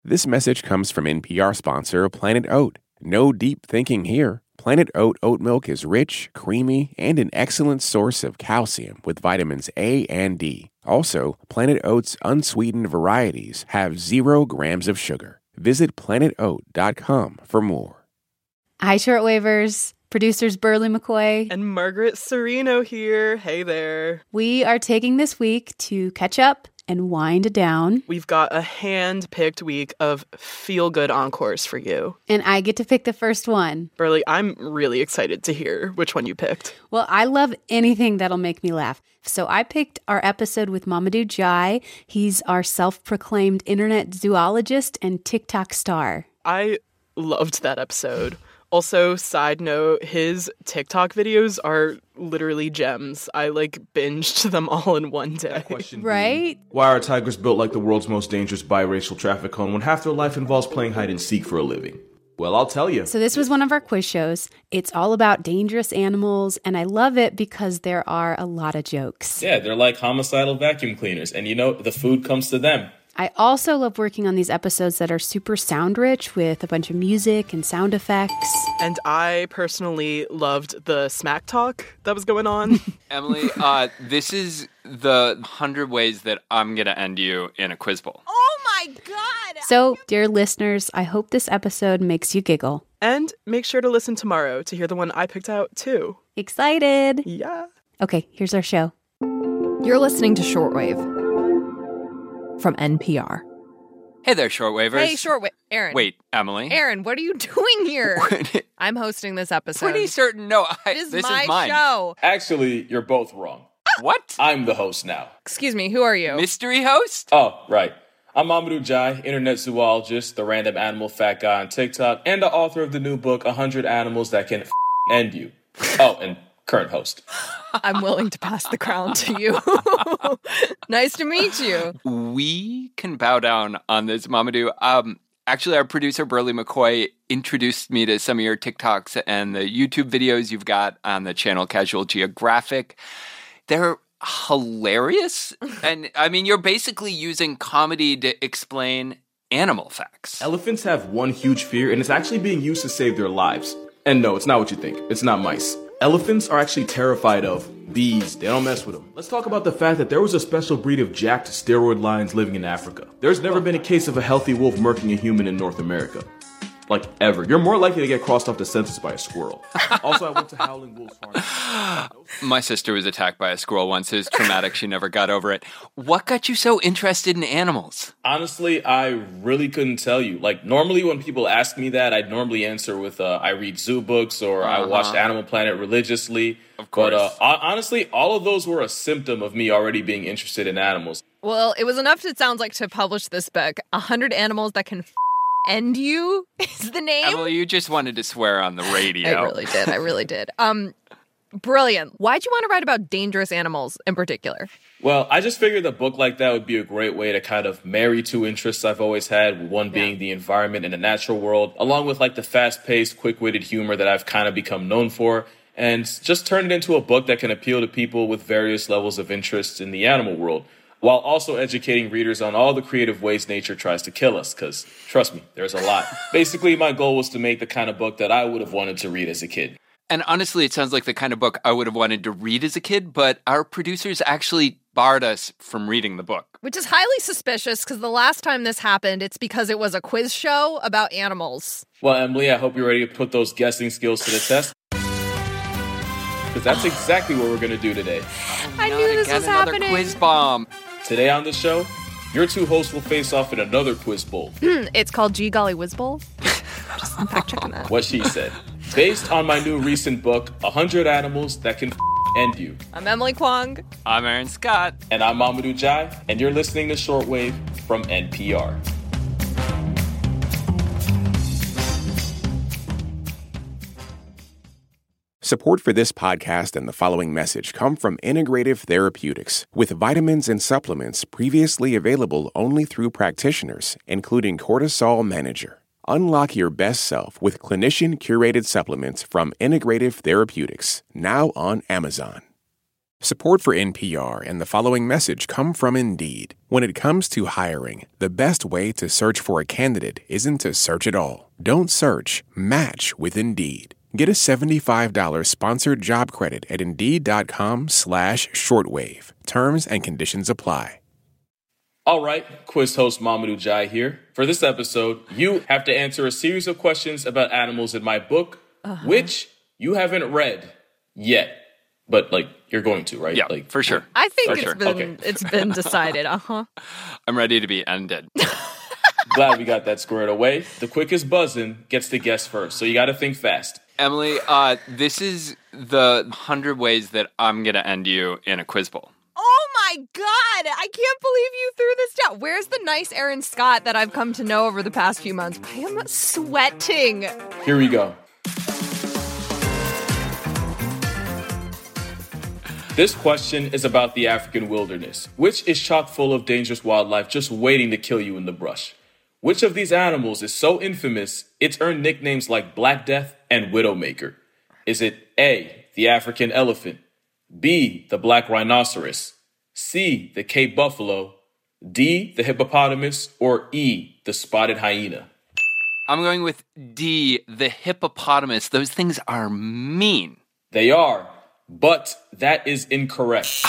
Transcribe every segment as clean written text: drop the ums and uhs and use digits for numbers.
This message comes from NPR sponsor Planet Oat. No deep thinking here. Planet Oat oat milk is rich, creamy, and an excellent source of calcium with vitamins A and D. Also, Planet Oat's unsweetened varieties have 0 grams of sugar. Visit planetoat.com for more. Hi, Shortwavers. Producers Burley McCoy and Margaret Serino here. Hey there. We are taking this week to catch up and wind down. We've got a hand-picked week of feel-good encores for you. And I get to pick the first one. Burley, I'm really excited to hear which one you picked. Well, I love anything that'll make me laugh. So I picked our episode with Mamadou Jai. He's our self-proclaimed internet zoologist and TikTok star. I loved that episode. Also, side note, his TikTok videos are literally gems. I, binged them all in one day. Right? Why are tigers built like the world's most dangerous biracial traffic cone when half their life involves playing hide and seek for a living? Well, I'll tell you. So this was one of our quiz shows. It's all about dangerous animals, and I love it because there are a lot of jokes. Yeah, they're like homicidal vacuum cleaners, and the food comes to them. I also love working on these episodes that are super sound rich with a bunch of music and sound effects. And I personally loved the smack talk that was going on. Emily, this is the 100 ways that I'm going to end you in a quiz bowl. Oh my God! So, dear listeners, I hope this episode makes you giggle. And make sure to listen tomorrow to hear the one I picked out, too. Excited! Yeah. Okay, here's our show. You're listening to Shortwave from NPR. Hey there, Shortwavers. Hey, Shortwave. Aaron. Wait, Emily. Aaron, what are you doing here? I'm hosting this episode. Pretty certain. No, this is mine. Show. Actually, you're both wrong. What? I'm the host now. Excuse me, who are you? Mystery host? Oh, right. I'm Mamadou Jai, internet zoologist, the random animal fact guy on TikTok, and the author of the new book, 100 Animals That Can End You. Oh, and current host. I'm willing to pass the crown to you. Nice to meet you. We can bow down on this, Mamadou. Actually, our producer, Burley McCoy, introduced me to some of your TikToks and the YouTube videos you've got on the channel Casual Geographic. They're hilarious. And, you're basically using comedy to explain animal facts. Elephants have one huge fear, and it's actually being used to save their lives. And no, it's not what you think. It's not mice. Elephants are actually terrified of bees. They don't mess with them. Let's talk about the fact that there was a special breed of jacked steroid lions living in Africa. There's never been a case of a healthy wolf murking a human in North America. Ever. You're more likely to get crossed off the census by a squirrel. Also, I went to Howling Wolves Farm. My sister was attacked by a squirrel once. It was traumatic. She never got over it. What got you so interested in animals? Honestly, I really couldn't tell you. Normally when people ask me that, I'd normally answer with, I read zoo books or I watched Animal Planet religiously. Of course. But honestly, all of those were a symptom of me already being interested in animals. Well, it was enough, it sounds like, to publish this book. 100 Animals That Can End You is the name. Emily, you just wanted to swear on the radio. I really did. Brilliant. Why'd you want to write about dangerous animals in particular? Well, I just figured a book like that would be a great way to kind of marry two interests I've always had, one being the environment and the natural world, along with the fast-paced, quick-witted humor that I've kind of become known for, and just turn it into a book that can appeal to people with various levels of interest in the animal world, while also educating readers on all the creative ways nature tries to kill us, because, trust me, there's a lot. Basically, my goal was to make the kind of book that I would have wanted to read as a kid. And honestly, it sounds like the kind of book I would have wanted to read as a kid, but our producers actually barred us from reading the book. Which is highly suspicious, because the last time this happened, it's because it was a quiz show about animals. Well, Emily, I hope you're ready to put those guessing skills to the test. Because that's exactly what we're going to do today. I knew this was happening. Another quiz bomb. Today on the show, your two hosts will face off in another quiz bowl. It's called G Golly Whiz Bowl. Just fact checking that. What she said. Based on my new recent book, 100 Animals That Can End You. I'm Emily Kwong. I'm Aaron Scott. And I'm Mamadou Jai, and you're listening to Shortwave from NPR. Support for this podcast and the following message come from Integrative Therapeutics, with vitamins and supplements previously available only through practitioners, including Cortisol Manager. Unlock your best self with clinician-curated supplements from Integrative Therapeutics, now on Amazon. Support for NPR and the following message come from Indeed. When it comes to hiring, the best way to search for a candidate isn't to search at all. Don't search, match with Indeed. Get a $75 sponsored job credit at Indeed.com/shortwave. Terms and conditions apply. All right, quiz host Mamadou Jai here. For this episode, you have to answer a series of questions about animals in my book, which you haven't read yet. But, you're going to, right? Yeah, for sure. I think Okay. it's been decided. I'm ready to be ended. Glad we got that squared away. The quickest buzzing gets to guess first, so you got to think fast. Emily, this is the 100 ways that I'm going to end you in a quiz bowl. Oh my God! I can't believe you threw this down. Where's the nice Aaron Scott that I've come to know over the past few months? I am sweating. Here we go. This question is about the African wilderness, which is chock full of dangerous wildlife just waiting to kill you in the brush. Which of these animals is so infamous it's earned nicknames like Black Death and Widowmaker? Is it A, the African elephant, B, the black rhinoceros, C, the Cape buffalo, D, the hippopotamus, or E, the spotted hyena? I'm going with D, the hippopotamus. Those things are mean. They are, but that is incorrect.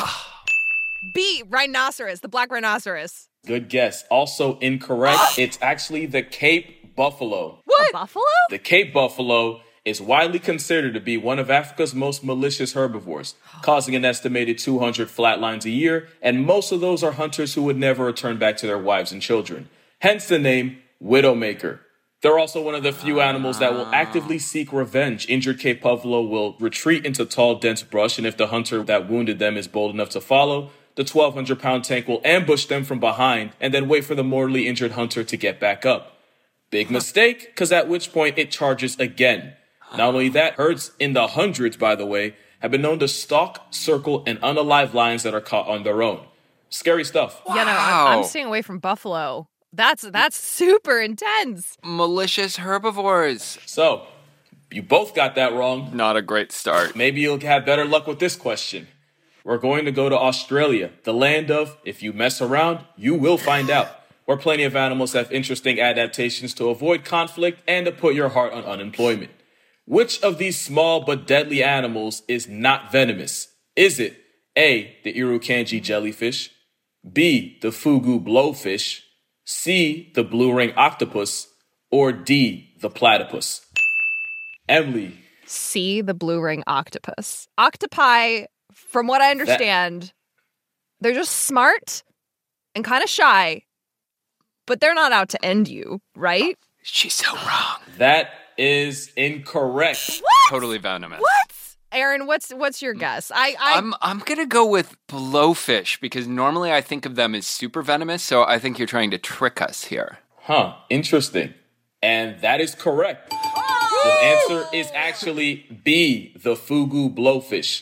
B, rhinoceros, the black rhinoceros. Good guess. Also incorrect. It's actually the Cape buffalo. What? A buffalo? The Cape buffalo is widely considered to be one of Africa's most malicious herbivores, causing an estimated 200 flatlines a year, and most of those are hunters who would never return back to their wives and children. Hence the name Widowmaker. They're also one of the few animals that will actively seek revenge. Injured Cape buffalo will retreat into tall, dense brush, and if the hunter that wounded them is bold enough to follow, the 1,200-pound tank will ambush them from behind and then wait for the mortally injured hunter to get back up. Big mistake, because at which point it charges again. Not only that, herds in the hundreds, by the way, have been known to stalk, circle, and unalive lions that are caught on their own. Scary stuff. Yeah, no, I'm staying away from buffalo. That's super intense. Malicious herbivores. So, you both got that wrong. Not a great start. Maybe you'll have better luck with this question. We're going to go to Australia, the land of, if you mess around, you will find out, where plenty of animals have interesting adaptations to avoid conflict and to put your heart on unemployment. Which of these small but deadly animals is not venomous? Is it A, the Irukandji jellyfish, B, the fugu blowfish, C, the blue ring octopus, or D, the platypus? Emily. C, the blue ring octopus. Octopi, from what I understand, they're just smart and kind of shy, but they're not out to end you, right? She's so wrong. That is incorrect. What? Totally venomous. What? Aaron, what's your guess? I'm gonna go with blowfish because normally I think of them as super venomous, so I think you're trying to trick us here. Huh, interesting. And that is correct. The answer is actually B, the fugu blowfish.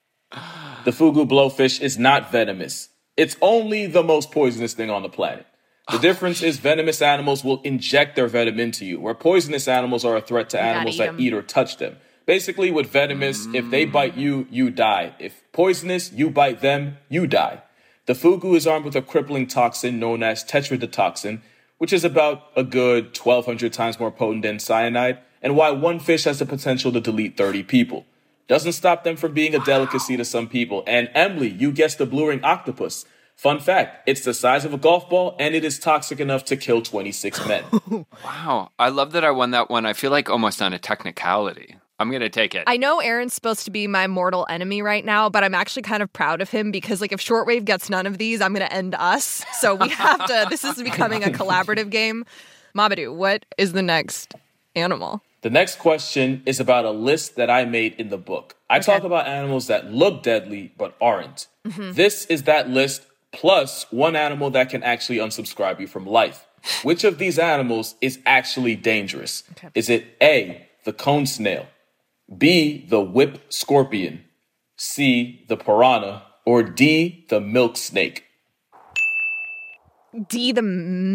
The fugu blowfish is not venomous. It's only the most poisonous thing on the planet. The difference is venomous animals will inject their venom into you, where poisonous animals are a threat to animals that eat or touch them. Basically, with venomous, if they bite you, you die. If poisonous, you bite them, you die. The fugu is armed with a crippling toxin known as tetrodotoxin, which is about a good 1,200 times more potent than cyanide, and why one fish has the potential to delete 30 people. Doesn't stop them from being a delicacy to some people. And Emily, you guessed the blue ring octopus. Fun fact, it's the size of a golf ball, and it is toxic enough to kill 26 men. Wow, I love that I won that one. I feel like almost on a technicality. I'm going to take it. I know Aaron's supposed to be my mortal enemy right now, but I'm actually kind of proud of him because, if Shortwave gets none of these, I'm going to end us. So we have to, this is becoming a collaborative game. Mamadou, what is the next animal? The next question is about a list that I made in the book. I talk about animals that look deadly but aren't. This is that list plus one animal that can actually unsubscribe you from life. Which of these animals is actually dangerous? Is it A, the cone snail, B, the whip scorpion, C, the piranha, or D, the milk snake? D, the...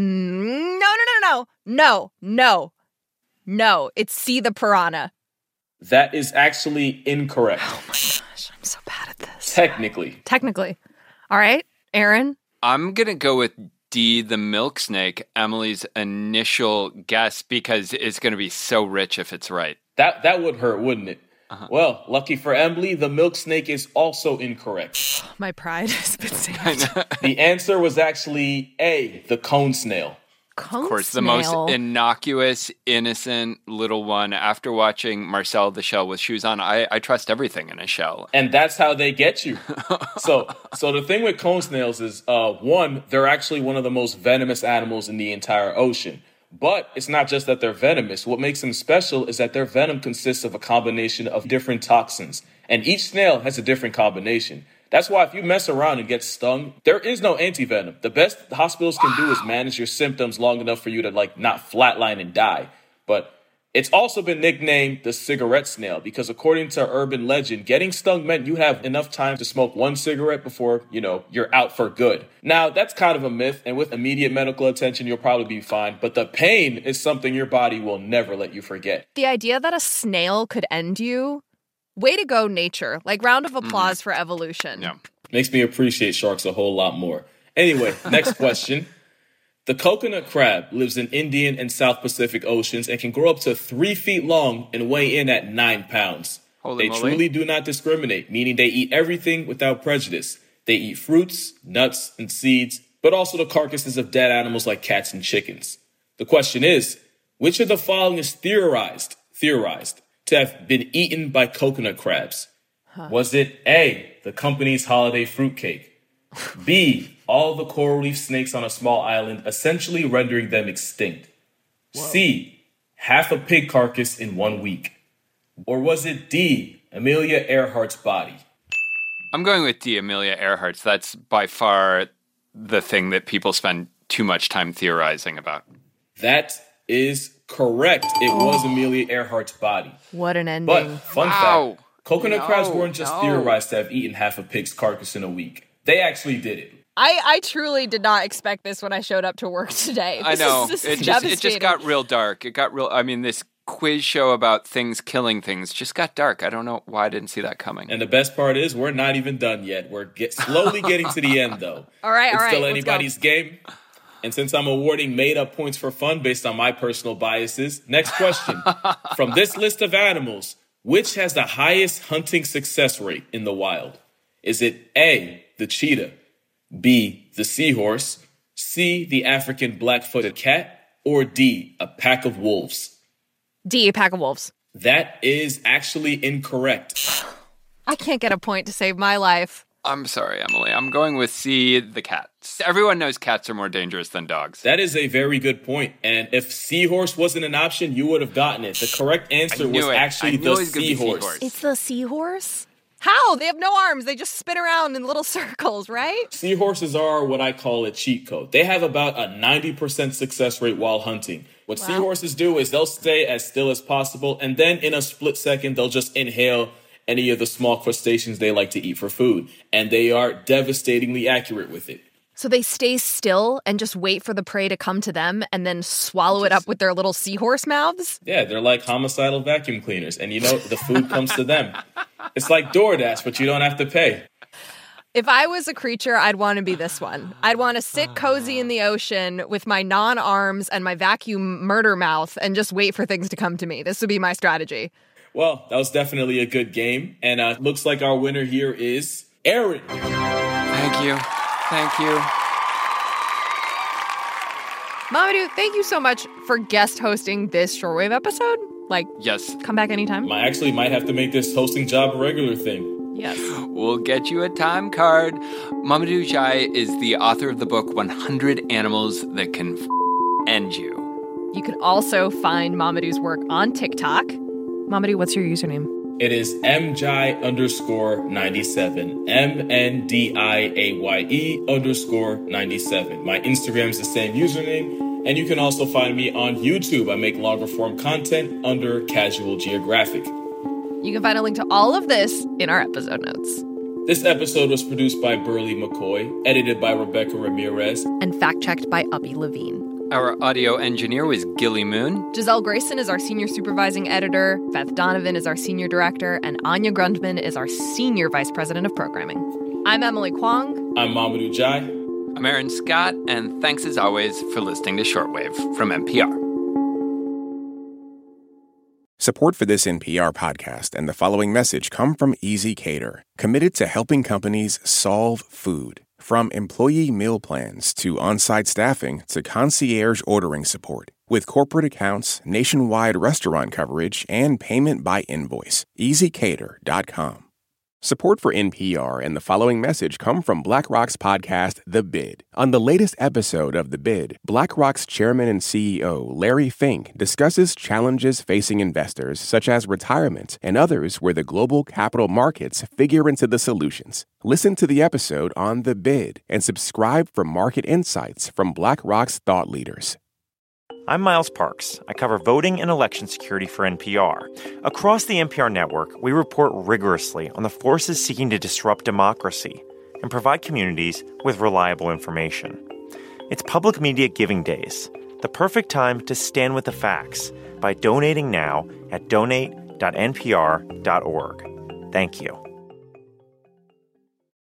No, it's C, the piranha. That is actually incorrect. Oh my gosh, I'm so bad at this. Technically. All right, Aaron? I'm going to go with D, the milk snake, Emily's initial guess, because it's going to be so rich if it's right. That would hurt, wouldn't it? Well, lucky for Emily, the milk snake is also incorrect. My pride has been saved. The answer was actually A, the cone snail. Cone Of course, snail. the most innocuous, innocent little one. After watching Marcel the Shell with Shoes On, I trust everything in a shell. And that's how they get you. So the thing with cone snails is, one, they're actually one of the most venomous animals in the entire ocean. But it's not just that they're venomous. What makes them special is that their venom consists of a combination of different toxins. And each snail has a different combination. That's why if you mess around and get stung, there is no anti-venom. The best hospitals can do is manage your symptoms long enough for you to not flatline and die. But it's also been nicknamed the cigarette snail because according to urban legend, getting stung meant you have enough time to smoke one cigarette before, you're out for good. Now, that's kind of a myth, and with immediate medical attention, you'll probably be fine. But the pain is something your body will never let you forget. The idea that a snail could end you, way to go, nature. Round of applause for evolution. Yeah. Makes me appreciate sharks a whole lot more. Anyway, next question. The coconut crab lives in Indian and South Pacific Oceans and can grow up to 3 feet long and weigh in at 9 pounds. Holy They moly. truly do not discriminate, meaning they eat everything without prejudice. They eat fruits, nuts, and seeds, but also the carcasses of dead animals like cats and chickens. The question is, which of the following is theorized to have been eaten by coconut crabs? Was it A, the company's holiday fruitcake? B, all the coral reef snakes on a small island, essentially rendering them extinct? C, half a pig carcass in 1 week? Or was it D, Amelia Earhart's body? I'm going with D, Amelia Earhart's. That's by far the thing that people spend too much time theorizing about. That is correct. It was Amelia Earhart's body. What an ending. But, fun Wow. fact, coconut No, crabs weren't just no. theorized to have eaten half a pig's carcass in a week. They actually did it. I truly did not expect this when I showed up to work today. I know. This It is just devastating. got real dark. It got real. I mean, this quiz show about things killing things just got dark. I don't know why I didn't see that coming. And the best part is we're not even done yet. We're slowly getting to the end, though. All right, It's still let's anybody's game. And since I'm awarding made-up points for fun based on my personal biases, next question. From this list of animals, which has the highest hunting success rate in the wild? Is it A, the cheetah, B, the seahorse, C, the African black-footed cat, or D, a pack of wolves? D, a pack of wolves. That is actually incorrect. I can't get a point to save my life. I'm sorry, Emily. I'm going with C, the cats. Everyone knows cats are more dangerous than dogs. That is a very good point. And if seahorse wasn't an option, you would have gotten it. The correct answer was actually the seahorse. It's the seahorse? How? They have no arms. They just spin around in little circles, right? Seahorses are what I call a cheat code. They have about a 90% success rate while hunting. What seahorses do is they'll stay as still as possible, and then in a split second, they'll just inhale any of the small crustaceans they like to eat for food. And they are devastatingly accurate with it. So they stay still and just wait for the prey to come to them and then swallow it up with their little seahorse mouths? Yeah, they're like homicidal vacuum cleaners. And the food comes to them. It's like DoorDash, but you don't have to pay. If I was a creature, I'd want to be this one. I'd want to sit cozy in the ocean with my non-arms and my vacuum murder mouth and just wait for things to come to me. This would be my strategy. Well, that was definitely a good game. And looks like our winner here is Aaron. Thank you. Thank you. Mamadou, thank you so much for guest hosting this Shortwave episode. Yes. Come back anytime. I actually might have to make this hosting job a regular thing. Yes. We'll get you a time card. Mamadou Jai is the author of the book 100 Animals That Can End You. You can also find Mamadou's work on TikTok. Mamadou, what's your username? It is MJai_97. MNDIAYE_97. My Instagram's the same username. And you can also find me on YouTube. I make longer form content under Casual Geographic. You can find a link to all of this in our episode notes. This episode was produced by Burley McCoy, edited by Rebecca Ramirez, And fact-checked by Uppy Levine. Our audio engineer was Gilly Moon. Giselle Grayson is our senior supervising editor. Beth Donovan is our senior director. And Anya Grundman is our senior vice president of programming. I'm Emily Kwong. I'm Mamadou Jai. I'm Aaron Scott, and thanks as always for listening to Shortwave from NPR. Support for this NPR podcast and the following message come from Easy Cater, committed to helping companies solve food. From employee meal plans to on-site staffing to concierge ordering support. With corporate accounts, nationwide restaurant coverage, and payment by invoice. EasyCater.com. Support for NPR and the following message come from BlackRock's podcast, The Bid. On the latest episode of The Bid, BlackRock's chairman and CEO, Larry Fink, discusses challenges facing investors such as retirement and others where the global capital markets figure into the solutions. Listen to the episode on The Bid and subscribe for market insights from BlackRock's thought leaders. I'm Miles Parks. I cover voting and election security for NPR. Across the NPR network, we report rigorously on the forces seeking to disrupt democracy and provide communities with reliable information. It's Public Media Giving Days, the perfect time to stand with the facts by donating now at donate.npr.org. Thank you.